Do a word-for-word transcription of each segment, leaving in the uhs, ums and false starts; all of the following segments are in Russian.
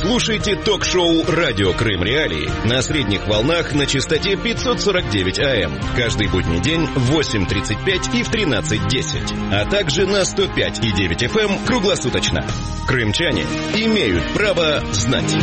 Слушайте ток-шоу «Радио Крым Реалии» на средних волнах на частоте пятьсот сорок девять АМ. Каждый будний день в восемь тридцать пять и в тринадцать десять. А также на сто пять и девять эф эм круглосуточно. Крымчане имеют право знать.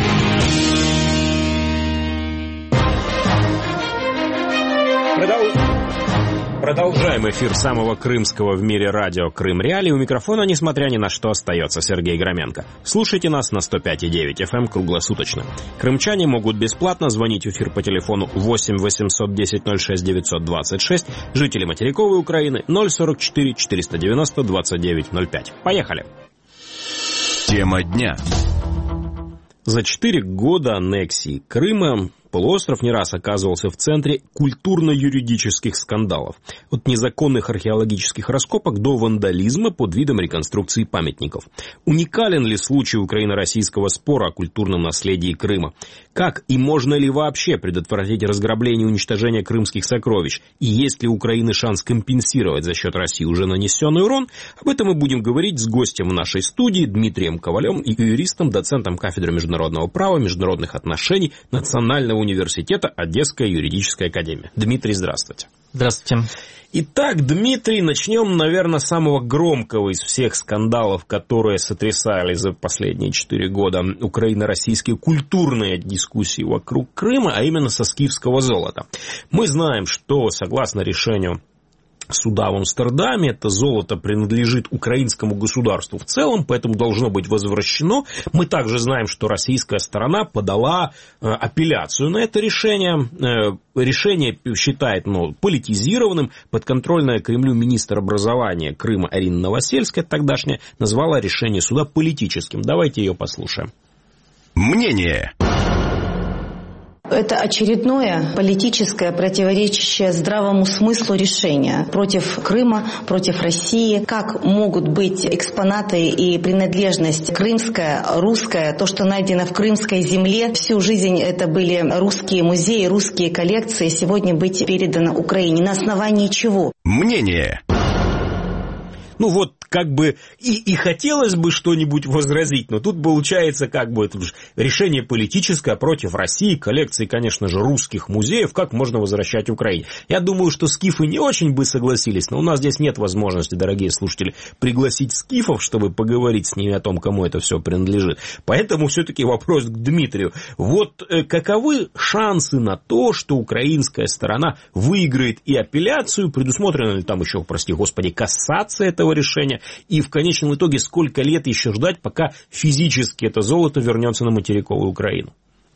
Продолжаем эфир самого крымского в мире радио «Крым Реалии». У микрофона, несмотря ни на что, остается Сергей Громенко. Слушайте нас на сто пять и девять эф эм круглосуточно. Крымчане могут бесплатно звонить в эфир по телефону восемь восемьсот десять ноль шесть девятьсот двадцать шесть, жители материковой Украины ноль сорок четыре четыреста девяносто двадцать девять ноль пять. Поехали! Тема дня. За четыре года аннексии Крыма полуостров не раз оказывался в центре культурно-юридических скандалов. От незаконных археологических раскопок до вандализма под видом реконструкции памятников. Уникален ли случай украино-российского спора о культурном наследии Крыма? Как и можно ли вообще предотвратить разграбление и уничтожение крымских сокровищ? И есть ли у Украины шанс компенсировать за счет России уже нанесенный урон? Об этом мы будем говорить с гостем в нашей студии Дмитрием Ковалем и юристом, доцентом кафедры международного права, международных отношений Национального университета Одесская юридическая академия. Дмитрий, здравствуйте. Здравствуйте. Итак, Дмитрий, начнем, наверное, с самого громкого из всех скандалов, которые сотрясали за последние четыре года украино-российские культурные дискуссии вокруг Крыма, а именно со скифского золота. Мы знаем, что, согласно решению суда в Амстердаме, это золото принадлежит украинскому государству в целом, поэтому должно быть возвращено. Мы также знаем, что российская сторона подала э, апелляцию на это решение. Э, решение считает ну, политизированным. Подконтрольная Кремлю министр образования Крыма Арина Новосельская, тогдашняя, назвала решение суда политическим. Давайте ее послушаем. Мнение. Это очередное политическое, противоречащее здравому смыслу решение против Крыма, против России. Как могут быть экспонаты и принадлежность крымская, русская, то, что найдено в крымской земле, всю жизнь это были русские музеи, русские коллекции, сегодня быть передано Украине. На основании чего? Мнение. Ну вот, как бы, и, и хотелось бы что-нибудь возразить, но тут получается, как бы, это решение политическое против России, коллекции, конечно же, русских музеев, как можно возвращать Украине. Я думаю, что скифы не очень бы согласились, но у нас здесь нет возможности, дорогие слушатели, пригласить скифов, чтобы поговорить с ними о том, кому это все принадлежит. Поэтому все-таки вопрос к Дмитрию. Вот э, каковы шансы на то, что украинская сторона выиграет и апелляцию, предусмотрена ли там еще, прости господи, кассация этого решения, и в конечном итоге сколько лет еще ждать, пока физически это золото вернется на материковую Украину?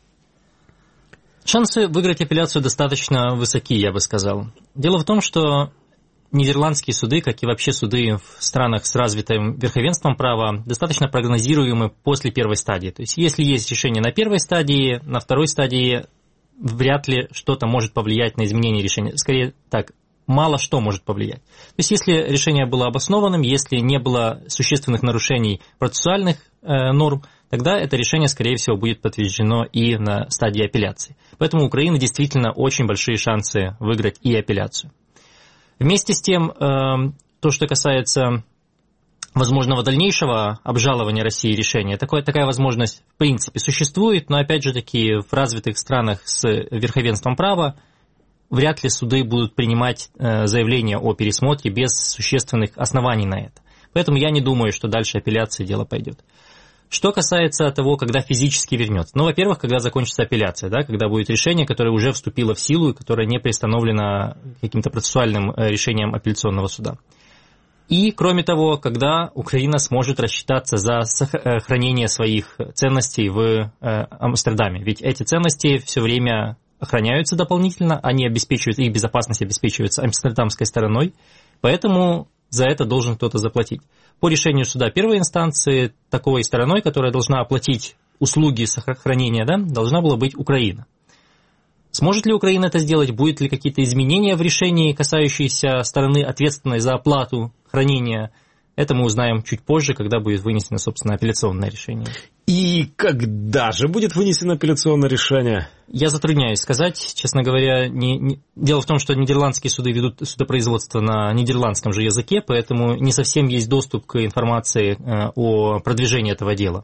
Шансы выиграть апелляцию достаточно высоки, я бы сказал. Дело в том, что нидерландские суды, как и вообще суды в странах с развитым верховенством права, достаточно прогнозируемы после первой стадии. То есть, если есть решение на первой стадии, на второй стадии вряд ли что-то может повлиять на изменение решения. Скорее так, мало что может повлиять. То есть, если решение было обоснованным, если не было существенных нарушений процессуальных э, норм, тогда это решение, скорее всего, будет подтверждено и на стадии апелляции. Поэтому у Украины действительно очень большие шансы выиграть и апелляцию. Вместе с тем, э, то, что касается возможного дальнейшего обжалования России решения, такое, такая возможность в принципе существует, но опять же таки в развитых странах с верховенством права вряд ли суды будут принимать э, заявление о пересмотре без существенных оснований на это. Поэтому я не думаю, что дальше апелляции дело пойдет. Что касается того, когда физически вернется. Ну, во-первых, когда закончится апелляция, да, когда будет решение, которое уже вступило в силу и которое не приостановлено каким-то процессуальным решением апелляционного суда. И, кроме того, когда Украина сможет рассчитаться за хранение своих ценностей в э, Амстердаме. Ведь эти ценности все время охраняются дополнительно, они обеспечивают, их безопасность обеспечивается амстердамской стороной, поэтому за это должен кто-то заплатить. По решению суда первой инстанции, таковой стороной, которая должна оплатить услуги сохранения, да, должна была быть Украина. Сможет ли Украина это сделать? Будут ли какие-то изменения в решении, касающиеся стороны, ответственной за оплату хранения? Это мы узнаем чуть позже, когда будет вынесено, собственно, апелляционное решение. И когда же будет вынесено апелляционное решение? Я затрудняюсь сказать, честно говоря. Не, не... Дело в том, что нидерландские суды ведут судопроизводство на нидерландском же языке, поэтому не совсем есть доступ к информации о продвижении этого дела.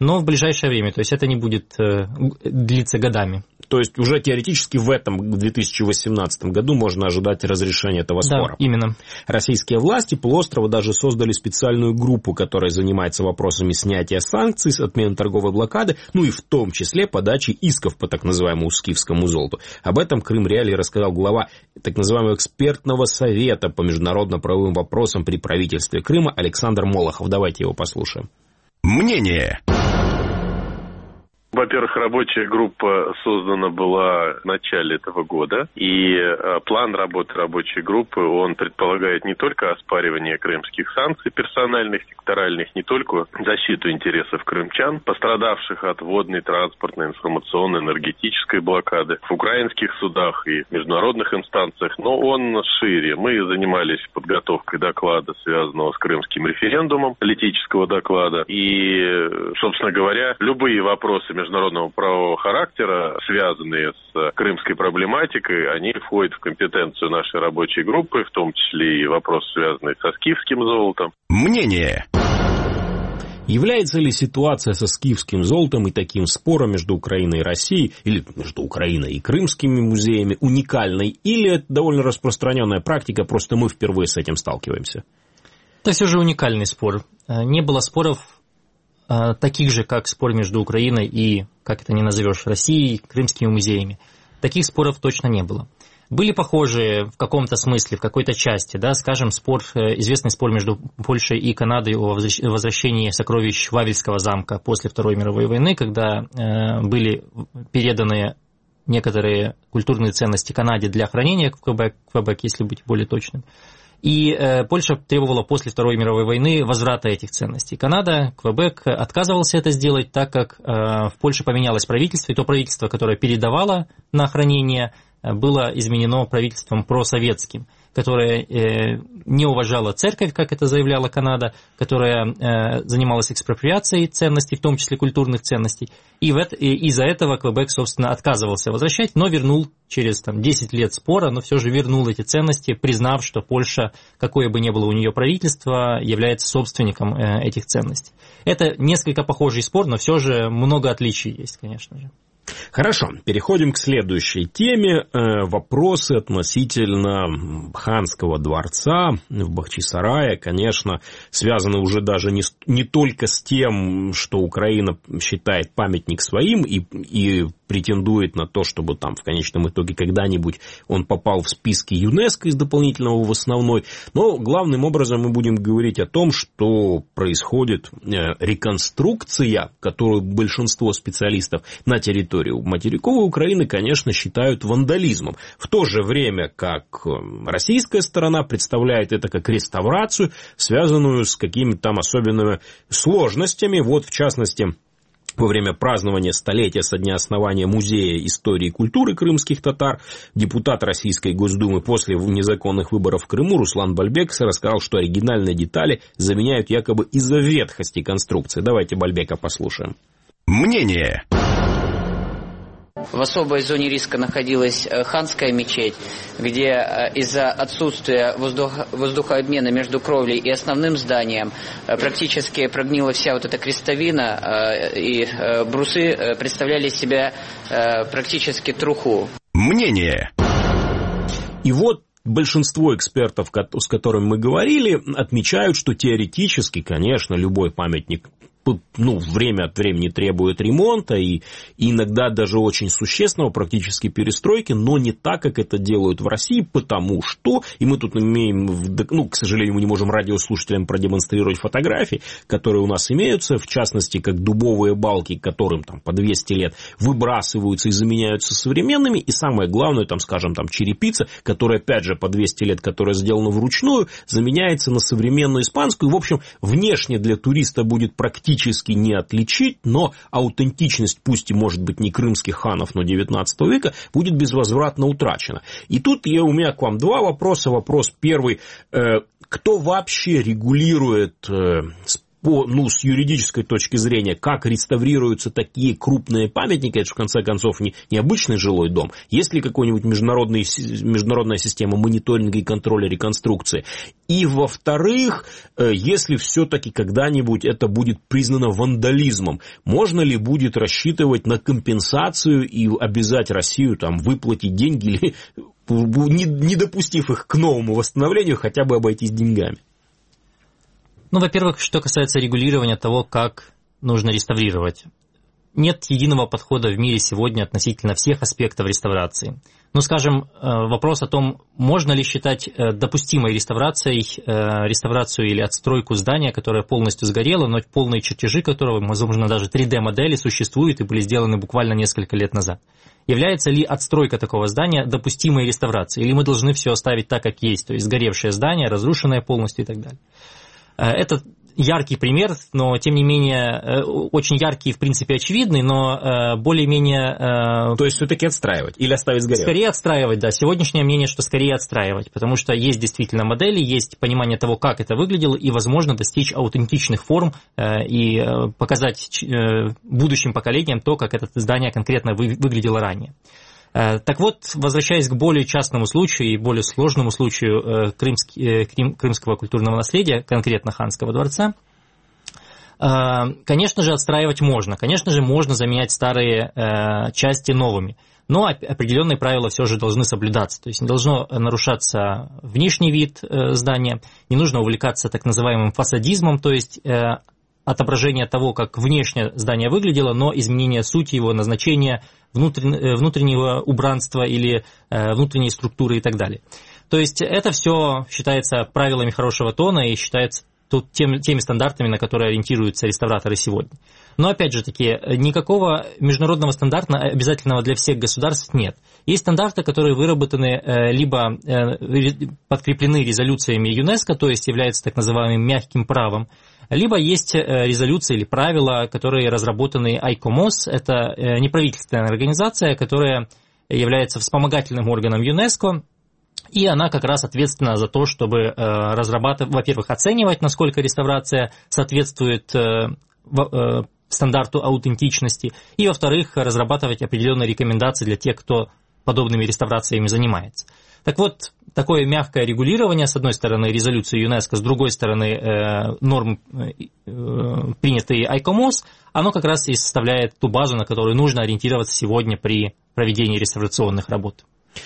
но в ближайшее время, то есть это не будет э, длиться годами. То есть уже теоретически в этом две тысячи восемнадцатом году можно ожидать разрешения этого спора. Да, именно. Российские власти полуострова даже создали специальную группу, которая занимается вопросами снятия санкций, отмены торговой блокады, ну и в том числе подачи исков по так называемому скифскому золоту. Об этом Крым Реалии рассказал глава так называемого экспертного совета по международно-правовым вопросам при правительстве Крыма Александр Молохов. Давайте его послушаем. Мнение. Во-первых, рабочая группа создана была в начале этого года, и план работы рабочей группы, он предполагает не только оспаривание крымских санкций персональных, секторальных, не только защиту интересов крымчан, пострадавших от водной, транспортной, информационной, энергетической блокады в украинских судах и международных инстанциях, но он шире. Мы занимались подготовкой доклада, связанного с крымским референдумом, политического доклада, и, собственно говоря, любые вопросы международного правового характера, связанные с крымской проблематикой, они входят в компетенцию нашей рабочей группы, в том числе и вопросы, связанные со скифским золотом. Мнение. Является ли ситуация со скифским золотом и таким спором между Украиной и Россией, или между Украиной и крымскими музеями уникальной, или это довольно распространенная практика, просто мы впервые с этим сталкиваемся? Это все же уникальный спор. Не было споров таких же, как спор между Украиной и, как это ни назовешь, Россией, крымскими музеями. Таких споров точно не было. Были похожие в каком-то смысле, в какой-то части, да, скажем, спор, известный спор между Польшей и Канадой о возвращении сокровищ Вавельского замка после Второй мировой войны, когда были переданы некоторые культурные ценности Канаде для хранения в Квебек, Квебек, если быть более точным. И э, Польша требовала после Второй мировой войны возврата этих ценностей. Канада, Квебек отказывался это сделать, так как э, в Польше поменялось правительство, и то правительство, которое передавало на хранение, было изменено правительством просоветским, которое э, не уважало церковь, как это заявляла Канада, которая э, занималась экспроприацией ценностей, в том числе культурных ценностей. И, в это, и из-за этого Квебек, собственно, отказывался возвращать, но вернул через там, десять лет спора, но все же вернул эти ценности, признав, что Польша, какое бы ни было у нее правительство, является собственником э, этих ценностей. Это несколько похожий спор, но все же много отличий есть, конечно же. Хорошо, переходим к следующей теме. Вопросы относительно ханского дворца в Бахчисарае, конечно, связаны уже даже не, не только с тем, что Украина считает памятник своим и, и претендует на то, чтобы там в конечном итоге когда-нибудь он попал в списки ЮНЕСКО из дополнительного в основной, но главным образом мы будем говорить о том, что происходит реконструкция, которую большинство специалистов на территории материковой Украины, конечно, считают вандализмом. В то же время, как российская сторона представляет это как реставрацию, связанную с какими-то там особенными сложностями. Вот, в частности, во время празднования столетия со дня основания Музея истории и культуры крымских татар депутат Российской Госдумы после незаконных выборов в Крыму Руслан Бальбек рассказал, что оригинальные детали заменяют якобы из-за ветхости конструкции. Давайте Бальбека послушаем. Мнение. В особой зоне риска находилась ханская мечеть, где из-за отсутствия воздух, воздухообмена между кровлей и основным зданием практически прогнила вся вот эта крестовина, и брусы представляли из себя практически труху. Мнение. И вот большинство экспертов, с которыми мы говорили, отмечают, что теоретически, конечно, любой памятник ну, время от времени требует ремонта и, и иногда даже очень существенного практически перестройки, но не так, как это делают в России, потому что, и мы тут имеем, ну, к сожалению, мы не можем радиослушателям продемонстрировать фотографии, которые у нас имеются, в частности, как дубовые балки, которым там по двести лет выбрасываются и заменяются современными, и самое главное, там, скажем, там черепица, которая, опять же, по двести лет, которая сделана вручную, заменяется на современную испанскую, в общем, внешне для туриста будет практически Практически не отличить, но аутентичность, пусть и может быть не крымских ханов, но девятнадцатого века, будет безвозвратно утрачена. И тут я, у меня к вам два вопроса. Вопрос первый. Кто вообще регулирует по, ну, с юридической точки зрения, как реставрируются такие крупные памятники, это же, в конце концов, не, не обычный жилой дом. Есть ли какой-нибудь международный, международная система мониторинга и контроля реконструкции? И, во-вторых, если все-таки когда-нибудь это будет признано вандализмом, можно ли будет рассчитывать на компенсацию и обязать Россию там, выплатить деньги, или, не, не допустив их к новому восстановлению, хотя бы обойтись деньгами? Ну, во-первых, что касается регулирования того, как нужно реставрировать. Нет единого подхода в мире сегодня относительно всех аспектов реставрации. Ну, скажем, вопрос о том, можно ли считать допустимой реставрацией, реставрацию или отстройку здания, которое полностью сгорело, но полные чертежи которого, возможно, даже три дэ-модели существуют и были сделаны буквально несколько лет назад. Является ли отстройка такого здания допустимой реставрацией, или мы должны все оставить так, как есть, то есть сгоревшее здание, разрушенное полностью и так далее. Это яркий пример, но, тем не менее, очень яркий и, в принципе, очевидный, но более-менее... То есть, все-таки отстраивать или оставить сгоревшим? Скорее отстраивать, да. Сегодняшнее мнение, что скорее отстраивать, потому что есть действительно модели, есть понимание того, как это выглядело, и возможно достичь аутентичных форм и показать будущим поколениям то, как это здание конкретно выглядело ранее. Так вот, возвращаясь к более частному случаю и более сложному случаю крымский, крымского культурного наследия, конкретно Ханского дворца, конечно же, отстраивать можно. Конечно же, можно заменять старые части новыми. Но определенные правила все же должны соблюдаться. То есть не должно нарушаться внешний вид здания, не нужно увлекаться так называемым фасадизмом, то есть отображение того, как внешне здание выглядело, но изменение сути его, назначения, внутреннего убранства или внутренней структуры и так далее. То есть это все считается правилами хорошего тона и считается тут тем, теми стандартами, на которые ориентируются реставраторы сегодня. Но опять же таки, никакого международного стандарта, обязательного для всех государств, нет. Есть стандарты, которые выработаны либо подкреплены резолюциями ЮНЕСКО, то есть являются так называемым мягким правом, либо есть резолюции или правила, которые разработаны айкомос, это неправительственная организация, которая является вспомогательным органом ЮНЕСКО, и она как раз ответственна за то, чтобы разрабатывать, во-первых, оценивать, насколько реставрация соответствует стандарту аутентичности, и, во-вторых, разрабатывать определенные рекомендации для тех, кто подобными реставрациями занимается. Так вот, такое мягкое регулирование, с одной стороны, резолюции ЮНЕСКО, с другой стороны, э, норм, э, принятые айкомос, оно как раз и составляет ту базу, на которую нужно ориентироваться сегодня при проведении реставрационных работ.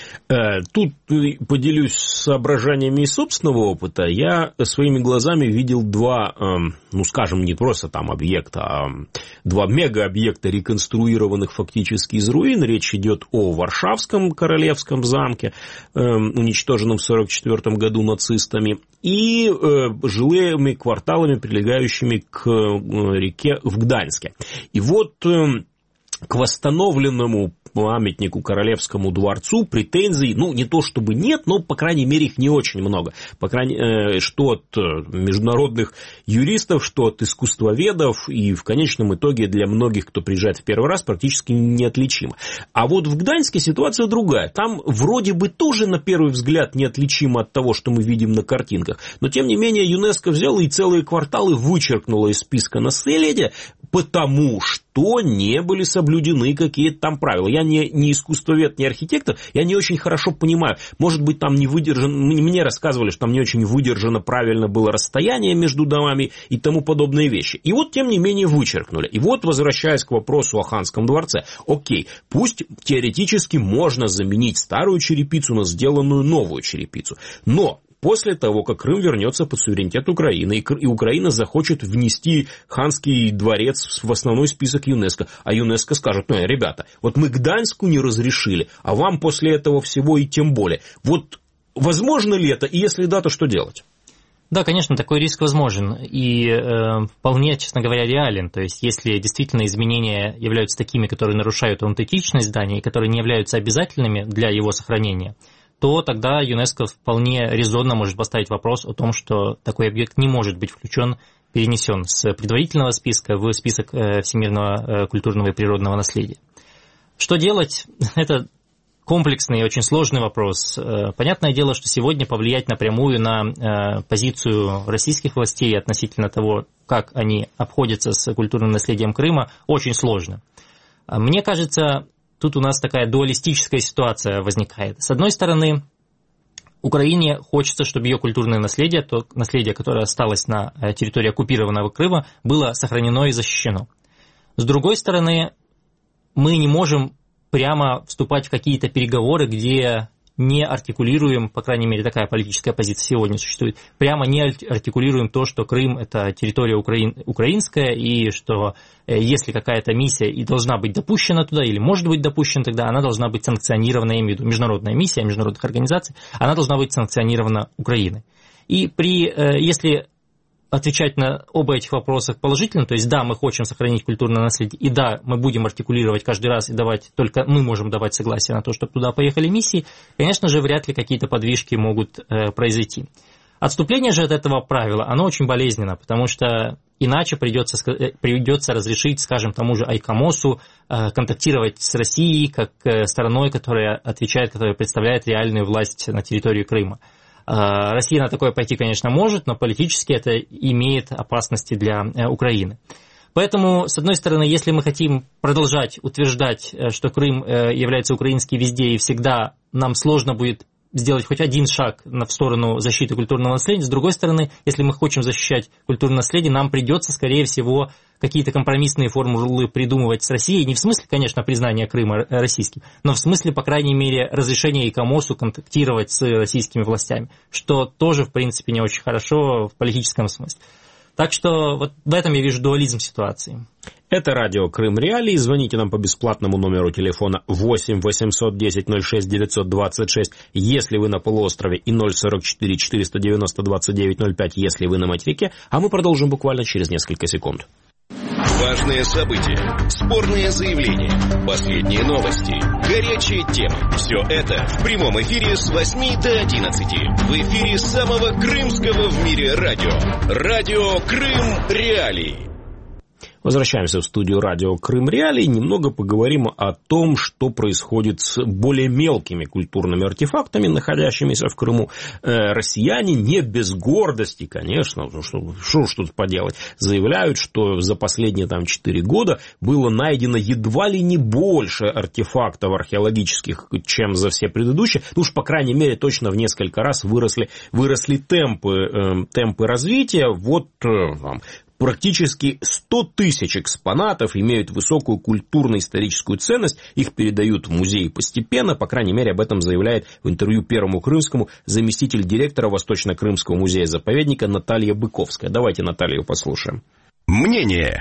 Тут поделюсь соображениями из собственного опыта. Я своими глазами видел два, ну скажем, не просто там объекта, а два мега-объекта, реконструированных фактически из руин. Речь идет о Варшавском королевском замке, уничтоженном в сорок четвёртом году нацистами, и жилыми кварталами, прилегающими к реке в Гданьске. И вот к восстановленному памятнику Королевскому дворцу претензий, ну, не то чтобы нет, но, по крайней мере, их не очень много. По крайней мере, что от международных юристов, что от искусствоведов, и в конечном итоге для многих, кто приезжает в первый раз, практически неотличимо. А вот в Гданьске ситуация другая. Там вроде бы тоже, на первый взгляд, неотличимо от того, что мы видим на картинках, но, тем не менее, ЮНЕСКО взяла и целые кварталы вычеркнула из списка наследия, потому что не были соблюдены какие-то там правила. Я не, не искусствовед, не архитектор, я не очень хорошо понимаю. Может быть, там не выдержано, мне рассказывали, что там не очень выдержано правильно было расстояние между домами и тому подобные вещи. И вот, тем не менее, вычеркнули. И вот, возвращаясь к вопросу о Ханском дворце. Окей, пусть теоретически можно заменить старую черепицу на сделанную новую черепицу. Но после того, как Крым вернется под суверенитет Украины, и Украина захочет внести Ханский дворец в основной список ЮНЕСКО, а ЮНЕСКО скажет: ну, ребята, вот мы Гданьску не разрешили, а вам после этого всего и тем более. Вот возможно ли это, и если да, то что делать? Да, конечно, такой риск возможен и э, вполне, честно говоря, реален. То есть, если действительно изменения являются такими, которые нарушают аутентичность здания и которые не являются обязательными для его сохранения, то тогда ЮНЕСКО вполне резонно может поставить вопрос о том, что такой объект не может быть включен, перенесен с предварительного списка в список всемирного культурного и природного наследия. Что делать? Это комплексный и очень сложный вопрос. Понятное дело, что сегодня повлиять напрямую на позицию российских властей относительно того, как они обходятся с культурным наследием Крыма, очень сложно. Мне кажется, тут у нас такая дуалистическая ситуация возникает. С одной стороны, Украине хочется, чтобы ее культурное наследие, то наследие, которое осталось на территории оккупированного Крыма, было сохранено и защищено. С другой стороны, мы не можем прямо вступать в какие-то переговоры, где не артикулируем, по крайней мере, такая политическая позиция сегодня существует, прямо не артикулируем то, что Крым – это территория украин, украинская, и что если какая-то миссия и должна быть допущена туда, или может быть допущена тогда, она должна быть санкционирована, я имею в виду международная миссия международных организаций, она должна быть санкционирована Украиной. И при, если отвечать на оба этих вопроса положительно, то есть да, мы хотим сохранить культурное наследие, и да, мы будем артикулировать каждый раз и давать, только мы можем давать согласие на то, чтобы туда поехали миссии, конечно же, вряд ли какие-то подвижки могут э, произойти. Отступление же от этого правила, оно очень болезненно, потому что иначе придется, придется разрешить, скажем, тому же Айкомосу э, контактировать с Россией как э, стороной, которая отвечает, которая представляет реальную власть на территории Крыма. Россия на такое пойти, конечно, может, но политически это имеет опасности для Украины. Поэтому, с одной стороны, если мы хотим продолжать утверждать, что Крым является украинский везде и всегда, нам сложно будет сделать хоть один шаг в сторону защиты культурного наследия. С другой стороны, если мы хотим защищать культурное наследие, нам придется, скорее всего, какие-то компромиссные формулы придумывать с Россией. Не в смысле, конечно, признания Крыма российским, но в смысле, по крайней мере, разрешения Айкомосу контактировать с российскими властями, что тоже, в принципе, не очень хорошо в политическом смысле. Так что вот в этом я вижу дуализм ситуации. Это радио Крым Реалии. Звоните нам по бесплатному номеру телефона восемь восемьсот десять ноль шесть девятьсот двадцать шесть, если вы на полуострове, и ноль сорок четыре четыреста девяносто двадцать девять ноль пять, если вы на материке. А мы продолжим буквально через несколько секунд. Важные события, спорные заявления, последние новости, горячие темы. Все это в прямом эфире с восьми до одиннадцати. В эфире самого крымского в мире радио. Радио Крым Реалии. Возвращаемся в студию радио Крым Реалии и немного поговорим о том, что происходит с более мелкими культурными артефактами, находящимися в Крыму. Э, россияне не без гордости, конечно, что, что уж тут поделать, заявляют, что за последние там четыре года было найдено едва ли не больше артефактов археологических, чем за все предыдущие. Ну уж, по крайней мере, точно в несколько раз выросли, выросли темпы, э, темпы развития. Вот э, там, практически сто тысяч экспонатов имеют высокую культурно-историческую ценность, их передают в музей постепенно, по крайней мере, об этом заявляет в интервью Первому Крымскому заместитель директора Восточно-Крымского музея-заповедника Наталья Быковская. Давайте Наталью послушаем. Мнение.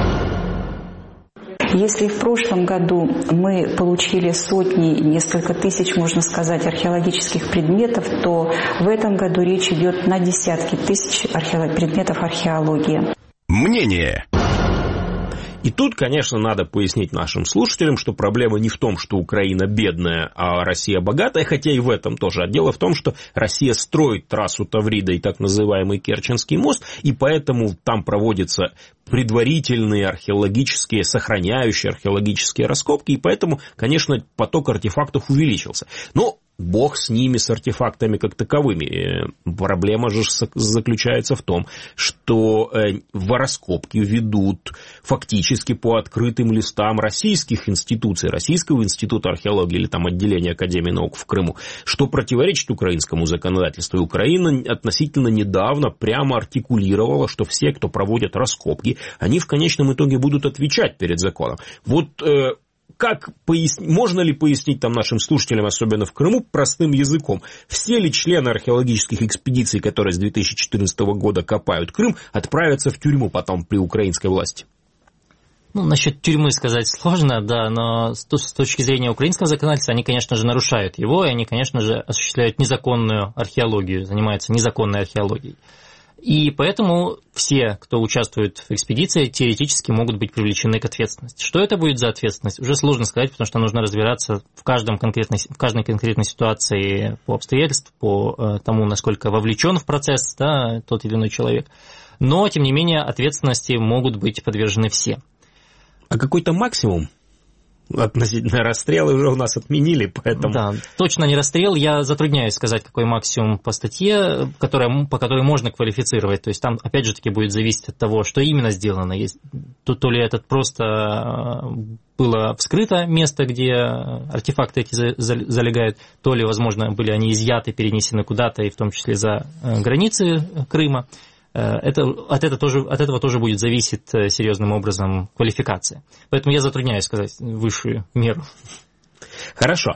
Если в прошлом году мы получили сотни, несколько тысяч, можно сказать, археологических предметов, то в этом году речь идет на десятки тысяч археолог... предметов археологии. Мнение. И тут, конечно, надо пояснить нашим слушателям, что проблема не в том, что Украина бедная, а Россия богатая, хотя и в этом тоже. А дело в том, что Россия строит трассу Таврида и так называемый Керченский мост, и поэтому там проводятся предварительные археологические, сохраняющие археологические раскопки, и поэтому, конечно, поток артефактов увеличился. Но бог с ними, с артефактами как таковыми. Проблема же заключается в том, что раскопки ведут фактически по открытым листам российских институций, Российского института археологии или там отделения Академии наук в Крыму, что противоречит украинскому законодательству. И Украина относительно недавно прямо артикулировала, что все, кто проводят раскопки, они в конечном итоге будут отвечать перед законом. Вот как поясни... можно ли пояснить там нашим слушателям, особенно в Крыму, простым языком? Все ли члены археологических экспедиций, которые с две тысячи четырнадцатого года копают Крым, отправятся в тюрьму потом при украинской власти? Ну, насчет тюрьмы сказать сложно, да, но с точки зрения украинского законодательства они, конечно же, нарушают его, и они, конечно же, осуществляют незаконную археологию, занимаются незаконной археологией. И поэтому все, кто участвует в экспедиции, теоретически могут быть привлечены к ответственности. Что это будет за ответственность, уже сложно сказать, потому что нужно разбираться в, каждом конкретной, в каждой конкретной ситуации по обстоятельствам, по тому, насколько вовлечен в процесс, да, тот или иной человек. Но, тем не менее, ответственности могут быть подвержены все. А какой-то максимум? Относительно расстрелы уже у нас отменили, поэтому... Да, точно не расстрел. Я затрудняюсь сказать, какой максимум по статье, которая, по которой можно квалифицировать. То есть там, опять же таки, будет зависеть от того, что именно сделано. То, то ли это просто было вскрыто место, где артефакты эти залегают, то ли, возможно, были они изъяты, перенесены куда-то, и в том числе за границы Крыма. Это, от, этого тоже, от этого тоже будет зависеть серьезным образом квалификация. Поэтому я затрудняюсь сказать высшую меру. Хорошо.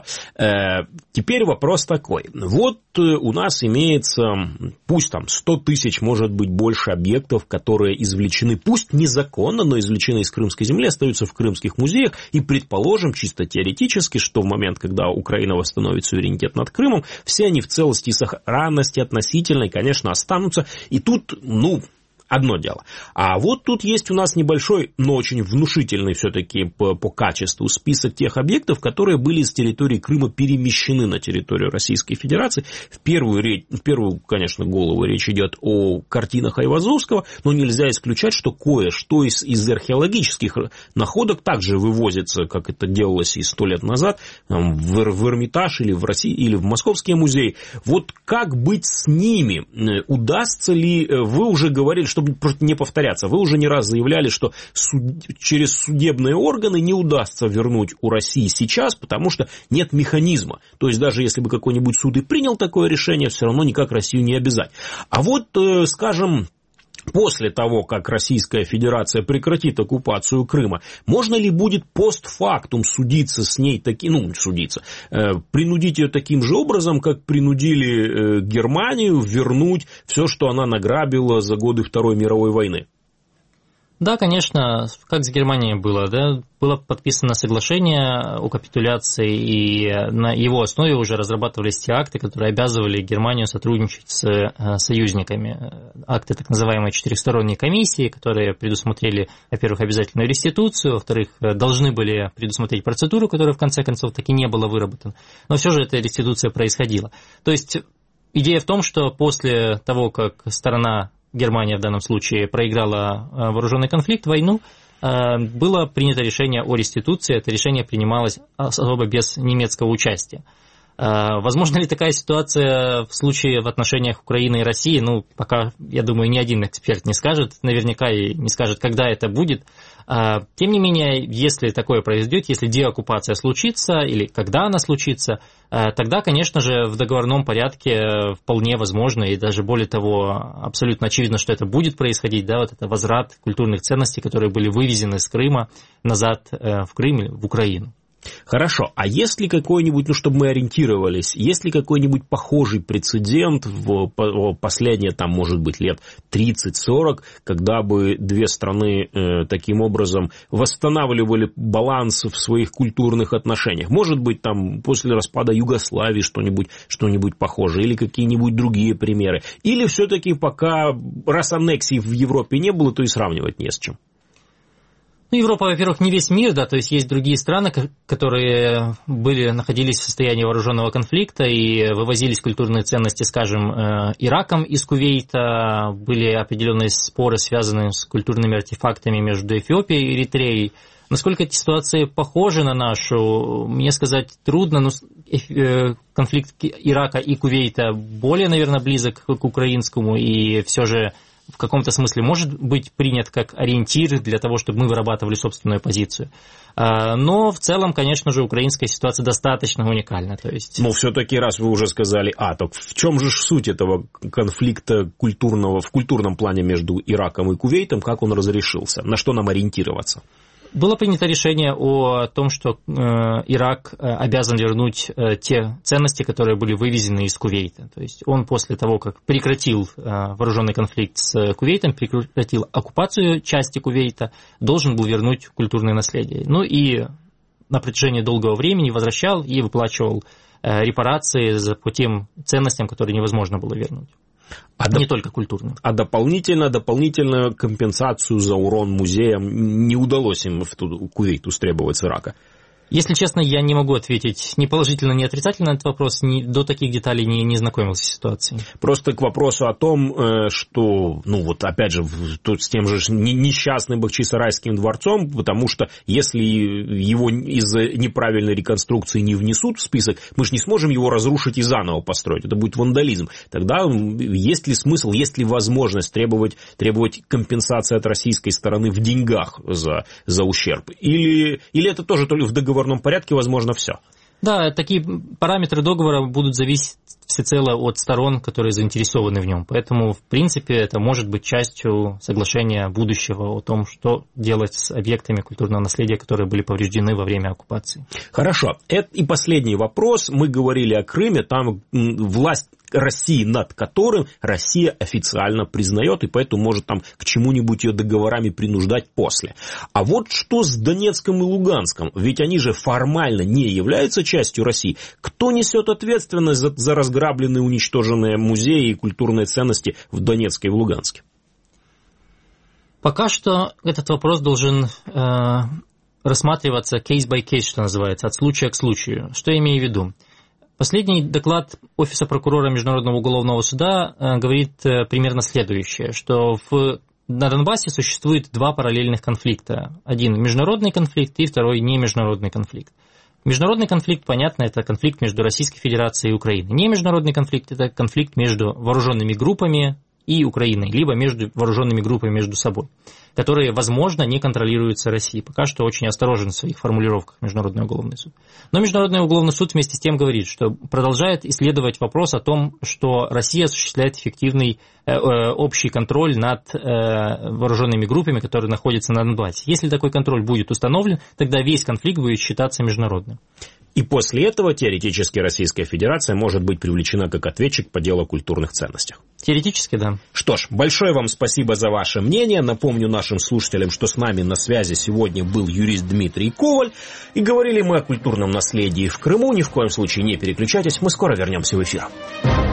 Теперь вопрос такой. Вот у нас имеется, пусть там сто тысяч, может быть, больше объектов, которые извлечены, пусть незаконно, но извлечены из крымской земли, остаются в крымских музеях, и предположим, чисто теоретически, что в момент, когда Украина восстановит суверенитет над Крымом, все они в целости и сохранности относительной, конечно, останутся. И тут, ну... одно дело. А вот тут есть у нас небольшой, но очень внушительный все-таки по, по качеству список тех объектов, которые были с территории Крыма перемещены на территорию Российской Федерации. В первую, в первую, конечно, голову речь идет о картинах Айвазовского, но нельзя исключать, что кое-что из, из археологических находок также вывозится, как это делалось и сто лет назад, в, в Эрмитаж или в России, или в Московский музей. Вот как быть с ними? Удастся ли, вы уже говорили, что чтобы не повторяться, вы уже не раз заявляли, что суд... через судебные органы не удастся вернуть у России сейчас, потому что нет механизма. То есть даже если бы какой-нибудь суд и принял такое решение, все равно никак Россию не обязать. А вот, скажем, после того, как Российская Федерация прекратит оккупацию Крыма, можно ли будет постфактум судиться с ней, таки, ну, судиться, э, принудить ее таким же образом, как принудили э, Германию вернуть все, что она награбила за годы Второй мировой войны? Да, конечно, как с Германией было, да, было подписано соглашение о капитуляции, и на его основе уже разрабатывались те акты, которые обязывали Германию сотрудничать с союзниками. Акты так называемой четырехсторонней комиссии, которые предусмотрели, во-первых, обязательную реституцию, во-вторых, должны были предусмотреть процедуру, которая в конце концов таки не была выработана, но все же эта реституция происходила. То есть идея в том, что после того, как сторона Германия в данном случае проиграла вооруженный конфликт, войну, было принято решение о реституции. Это решение принималось особо без немецкого участия. Возможно ли такая ситуация в случае в отношениях Украины и России? Ну, пока, я думаю, ни один эксперт не скажет, наверняка и не скажет, когда это будет. Тем не менее, если такое произойдет, если деоккупация случится или когда она случится, тогда, конечно же, в договорном порядке вполне возможно, и даже более того, абсолютно очевидно, что это будет происходить, да, вот это возврат культурных ценностей, которые были вывезены с Крыма назад в Крым или в Украину. Хорошо, а есть ли какой-нибудь, ну, чтобы мы ориентировались, есть ли какой-нибудь похожий прецедент в последние, там, может быть, лет тридцать-сорок, когда бы две страны э, таким образом восстанавливали баланс в своих культурных отношениях? Может быть, там, после распада Югославии что-нибудь, что-нибудь похожее, или какие-нибудь другие примеры? Или все-таки пока, раз аннексий в Европе не было, то и сравнивать не с чем? Ну, Европа, во-первых, не весь мир, да, то есть есть другие страны, которые были, находились в состоянии вооруженного конфликта и вывозились культурные ценности, скажем, Ираком из Кувейта, были определенные споры, связанные с культурными артефактами между Эфиопией и Эритреей. Насколько эти ситуации похожи на нашу, мне сказать трудно, но конфликт Ирака и Кувейта более, наверное, близок к украинскому, и все же в каком-то смысле может быть принят как ориентир для того, чтобы мы вырабатывали собственную позицию. Но в целом, конечно же, украинская ситуация достаточно уникальна. То есть... Но все-таки, раз вы уже сказали, а, так в чем же суть этого конфликта культурного, в культурном плане между Ираком и Кувейтом, как он разрешился, на что нам ориентироваться? Было принято решение о том, что э, Ирак обязан вернуть э, те ценности, которые были вывезены из Кувейта. То есть он после того, как прекратил э, вооруженный конфликт с Кувейтом, прекратил оккупацию части Кувейта, должен был вернуть культурное наследие. Ну и на протяжении долгого времени возвращал и выплачивал э, репарации за, по тем ценностям, которые невозможно было вернуть. А не доп... только культурную. А дополнительно, дополнительную компенсацию за урон музеям не удалось им в Кувейт устребовать с Ирака? Если честно, я не могу ответить ни положительно, ни отрицательно на этот вопрос, ни, до таких деталей не, не знакомился с ситуацией. Просто к вопросу о том, что, ну вот опять же, тут с тем же несчастным Бахчисарайским дворцом, потому что если его из-за неправильной реконструкции не внесут в список, мы же не сможем его разрушить и заново построить, это будет вандализм. Тогда есть ли смысл, есть ли возможность требовать, требовать компенсации от российской стороны в деньгах за, за ущерб? Или, или это тоже только в договоре? В договорном порядке возможно все. Да, такие параметры договора будут зависеть всецело от сторон, которые заинтересованы в нем. Поэтому, в принципе, это может быть частью соглашения будущего о том, что делать с объектами культурного наследия, которые были повреждены во время оккупации. Хорошо. Это и последний вопрос. Мы говорили о Крыме. Там власть России, над которым Россия официально признает, и поэтому может там к чему-нибудь ее договорами принуждать после. А вот что с Донецком и Луганском? Ведь они же формально не являются частью России. Кто несет ответственность за, за разграбленные, уничтоженные музеи и культурные ценности в Донецке и в Луганске? Пока что этот вопрос должен э, рассматриваться case by case, что называется, от случая к случаю. Что я имею в виду? Последний доклад Офиса прокурора Международного уголовного суда э, говорит э, примерно следующее, что в, на Донбассе существует два параллельных конфликта. Один международный конфликт и второй не международный конфликт. Международный конфликт, понятно, это конфликт между Российской Федерацией и Украиной. Не международный конфликт – это конфликт между вооруженными группами и Украиной, либо между вооруженными группами между собой, которые, возможно, не контролируются Россией. Пока что очень осторожен в своих формулировках Международный уголовный суд. Но Международный уголовный суд вместе с тем говорит, что продолжает исследовать вопрос о том, что Россия осуществляет эффективный э, э, общий контроль над э, вооруженными группами, которые находятся на Донбассе. Если такой контроль будет установлен, тогда весь конфликт будет считаться международным. И после этого теоретически Российская Федерация может быть привлечена как ответчик по делу о культурных ценностях. Теоретически, да. Что ж, большое вам спасибо за ваше мнение. Напомню нашим слушателям, что с нами на связи сегодня был юрист Дмитрий Коваль. И говорили мы о культурном наследии в Крыму. Ни в коем случае не переключайтесь, мы скоро вернемся в эфир.